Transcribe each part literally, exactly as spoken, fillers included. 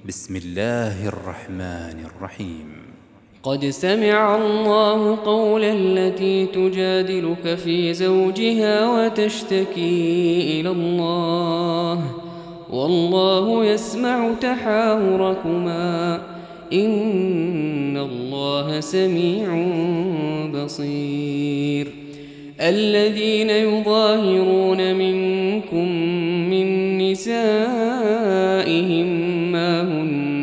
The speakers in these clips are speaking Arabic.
بسم الله الرحمن الرحيم. قد سمع الله قول التي تجادلك في زوجها وتشتكي إلى الله والله يسمع تحاوركما إن الله سميع بصير. الذين يظاهرون منكم من نسائهم ما هن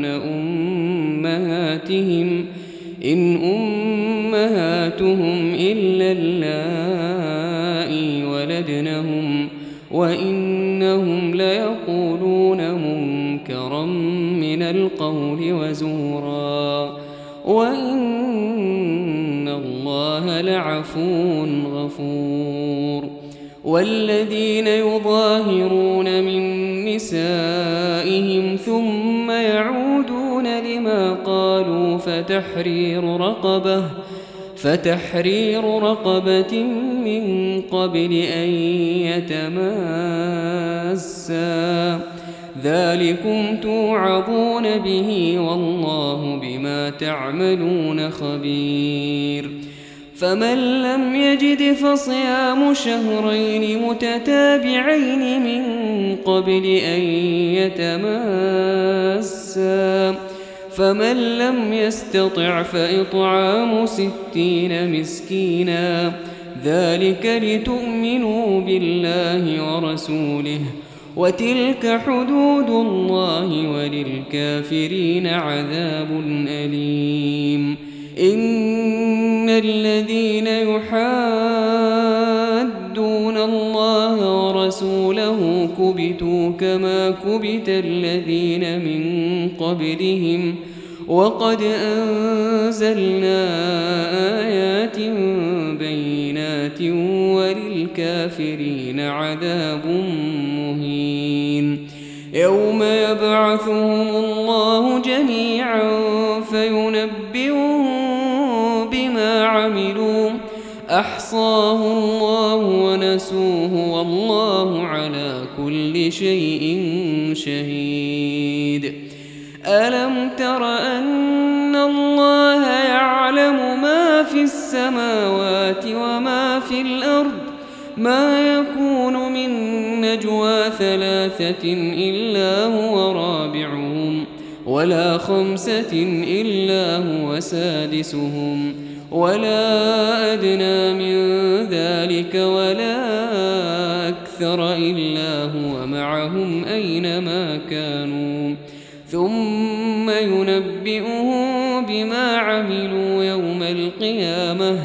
أمهاتهم إن أمهاتهم إلا اللائي ولدنهم وإنهم ليقولون منكرا من القول وزورا وإن الله لعفو غفور. والذين يظاهرون من نسائهم ثم يعودون لما قالوا فتحرير رقبة فتحرير رقبة من قبل أن يتماسا ذلكم توعظون به والله بما تعملون خبير. فمن لم يجد فصيام شهرين متتابعين من قبل أن يتماسا فمن لم يستطع فإطعام ستين مسكينا ذلك لتؤمنوا بالله ورسوله وتلك حدود الله وللكافرين عذاب أليم. إن الذين يحادون الله ورسوله كبتوا كما كبت الذين من قبلهم وقد أنزلنا آيات بينات وللكافرين عذاب مهين. يوم يبعثهم الله جميعا فينبئهم بما عملوا أحصاه الله ونسوه والله على كل شيء شهيد. ألم تر أن الله يعلم ما في السماوات وما في الأرض ما يكون من نجوى ثلاثة إلا هو رابعهم ولا خمسة إلا هو سادسهم ولا أدنى من ذلك ولا أكثر إلا هو معهم أينما كانوا ثم ينبئهم بما عملوا يوم القيامة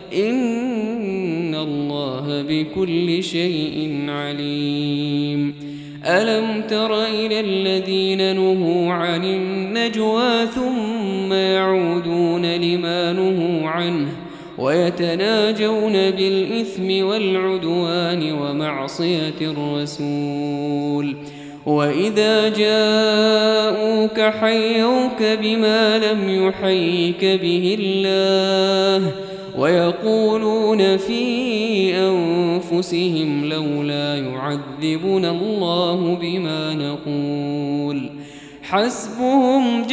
إن الله بكل شيء عليم. ألم تر إلى الذين نهوا عن النجوى ثم يعودون لما نهوا عنه ويتناجون بالإثم والعدوان ومعصية الرسول وإذا جاءوك حيوك بما لم يحيك به الله ويقولون في أنفسهم لولا يعذبنا الله بما نقول حسبهم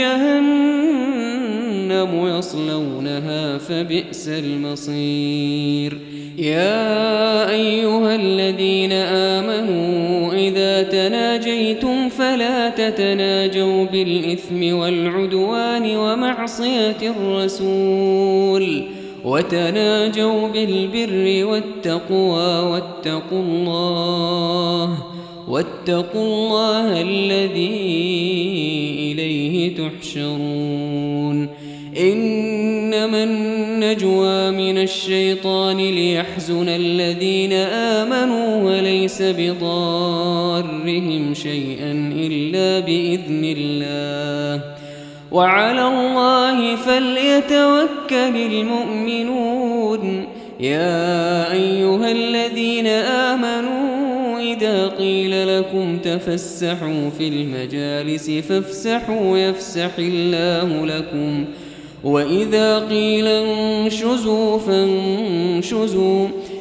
جهنم يصلونها فبئس المصير. يا أيها الذين آمنوا إذا تناجيتم فلا تتناجوا بالإثم والعدوان ومعصية الرسول وتناجوا بالبر والتقوى واتقوا الله واتقوا الله الذي إليه تحشرون. إنما النجوى من الشيطان ليحزن الذين آمنوا وليس بضارهم شيئا إلا بإذن الله وعلى الله فليتوكل المؤمنون. يا أيها الذين آمنوا إذا قيل لكم تفسحوا في المجالس فافسحوا يفسح الله لكم وإذا قيل انشزوا فانشزوا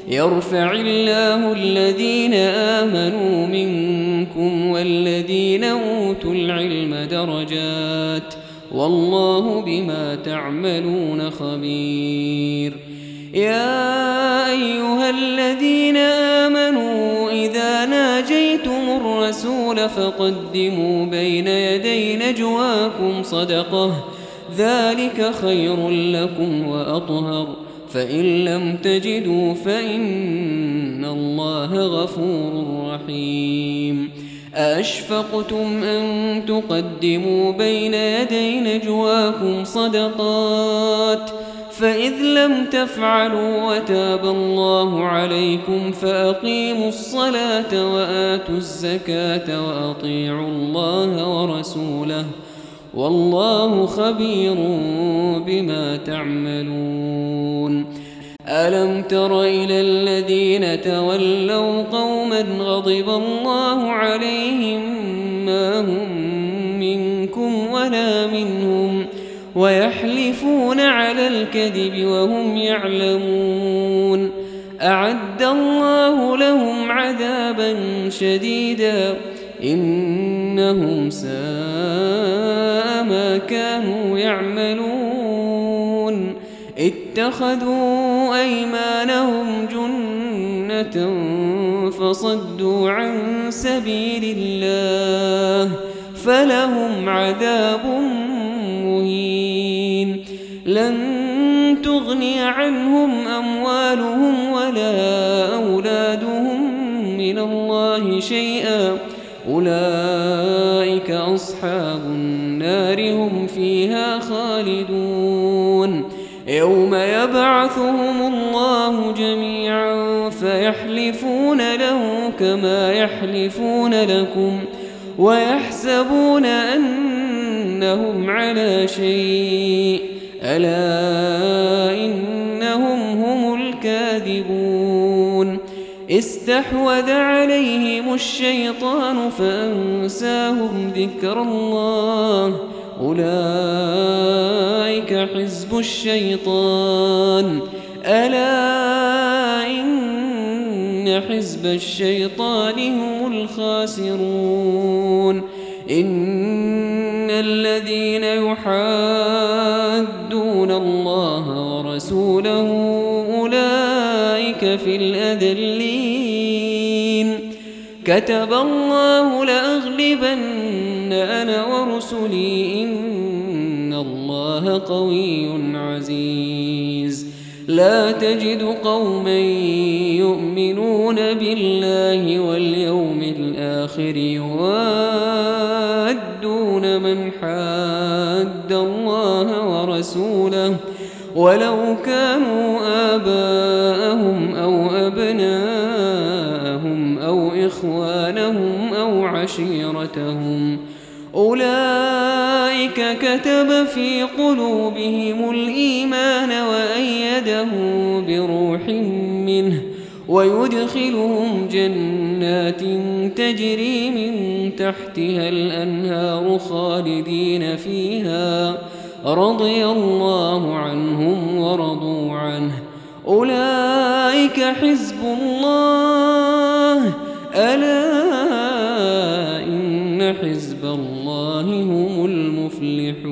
يرفع الله الذين آمنوا منكم والذين أوتوا العلم درجات والله بما تعملون خبير. يا أيها الذين آمنوا إذا ناجيتم الرسول فقدموا بين يدي نجواكم صدقة ذلك خير لكم وأطهر فإن لم تجدوا فإن الله غفور رحيم. أأشفقتم أن تقدموا بين يدي نجواكم صدقات فإذ لم تفعلوا وتاب الله عليكم فأقيموا الصلاة وآتوا الزكاة وأطيعوا الله ورسوله والله خبير بما تعملون. ألم تر إلى الذين تولوا قوما غضب الله عليهم ما هم منكم ولا منهم ويحلفون على الكذب وهم يعلمون أعد الله لهم عذابا شديدا إنهم ساء ما كانوا يعملون. اتخذوا أيمانهم جنة فصدوا عن سبيل الله فلهم عذاب مهين. لن تغني عنهم أموالهم ولا أولادهم من الله شيئا أولئك أصحاب النار هم فيها خالدون. يوم يبعثهم الله جميعا فيحلفون له كما يحلفون لكم ويحسبون أنهم على شيء ألا إنهم هم الكاذبون. استحوذ عليهم الشيطان فأنساهم ذكر الله أولئك حزب الشيطان ألا إن حزب الشيطان هم الخاسرون. إن الذين يحادون الله ورسوله أولئك في الأذلين. كتب الله لأغلبن أنا ورسلي إن الله قوي عزيز. لا تجد قوما يؤمنون بالله واليوم الآخر يوادون من حاد الله ورسوله ولو كانوا آباءهم أو أبناءهم أو إخوانهم أو عشيرتهم أولئك كتب في قلوبهم الإيمان وأيدهم بروح منه ويدخلهم جنات تجري من تحتها الأنهار خالدين فيها رضي الله عنهم ورضوا عنه أولئك حزب الله ألا إن حزب الله هم المفلحون.